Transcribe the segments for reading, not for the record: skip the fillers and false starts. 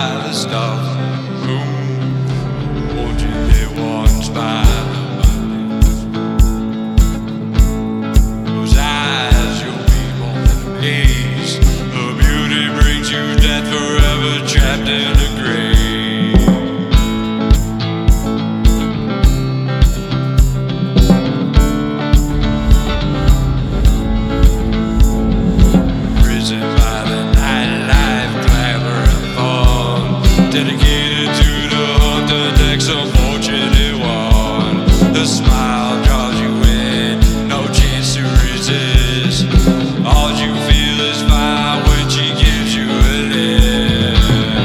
by the stars and the moon, watching it once by. Those eyes, you'll be more gaze. Her beauty brings you death, forever trapped in a grave. Dedicated to the hunter, next unfortunate one. The smile draws you in, no chance to resist. All you feel is fire when she gives you a lift.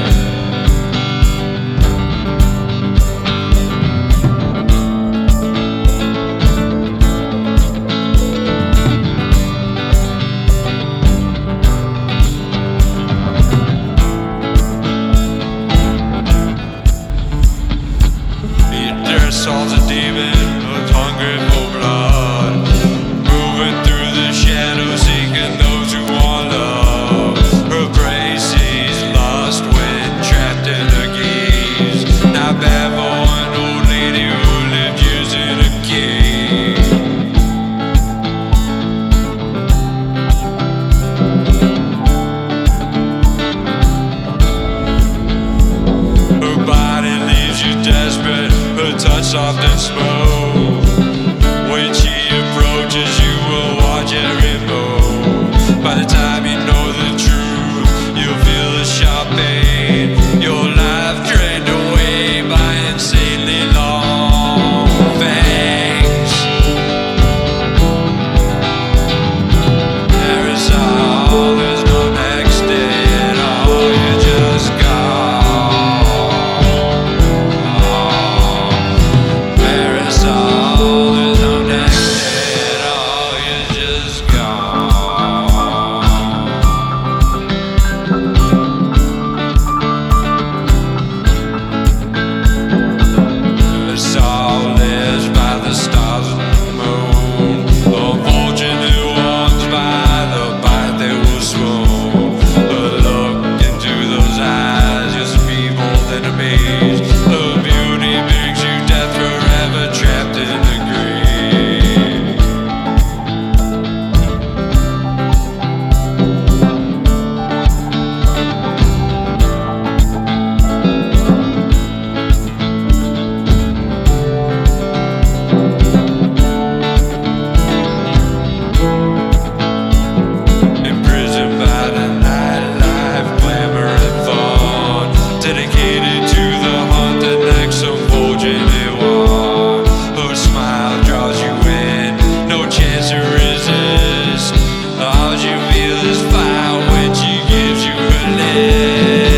Saw the demon, was hungry for blood, moving through the shadows, seeking those who want love. Her prey sees lost when trapped in her gaze. Not bad for an old lady who lived years in a cave. Her body leaves you desperate, her touch soft and smooth. When she approaches, you will watch every move. By the time you know the truth, you'll feel a sharp pain. Your life drained away by insanely long fangs. There is all, there's no next day at all. You just gone. Dedicated to the hunter, next unfortunate one. Her smile draws you in, no chance to resist. All you feel is fire when she gives you her lips.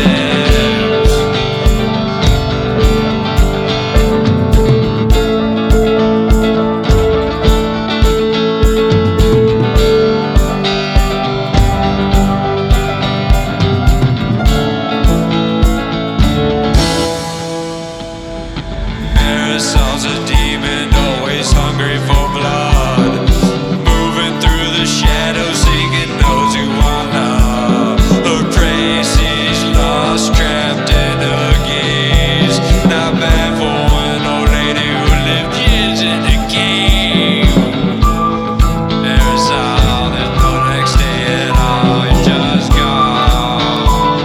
Saul's a demon, always hungry for blood, moving through the shadows, seeking those who want love. Her prey sees lost, trapped in her gaze. Not bad for an old lady who lived years in a cave. There is all, there's no next day at all. You're just gone.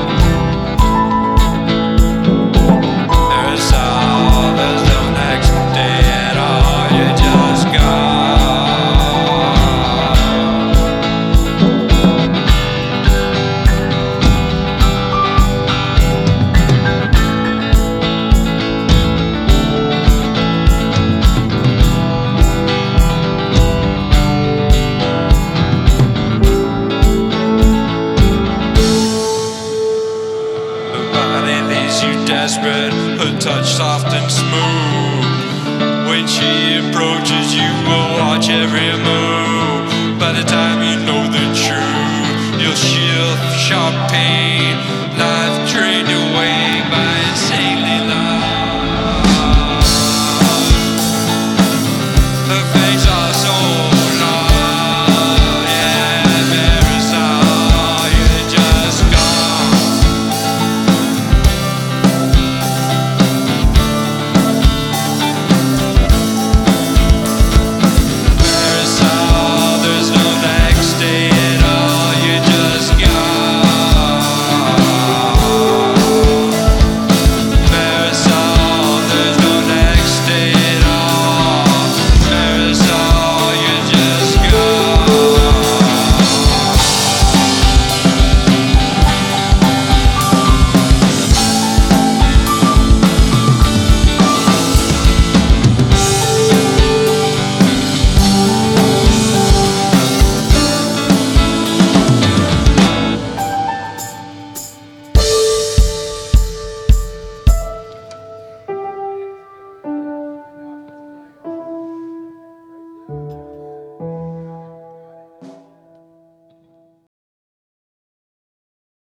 There is all, there's no next day at all, you're just gone. Her body leaves you desperate, her touch soft and smooth. When she approaches, you will watch every move. By the time you know the truth, you'll feel sharp pain. Life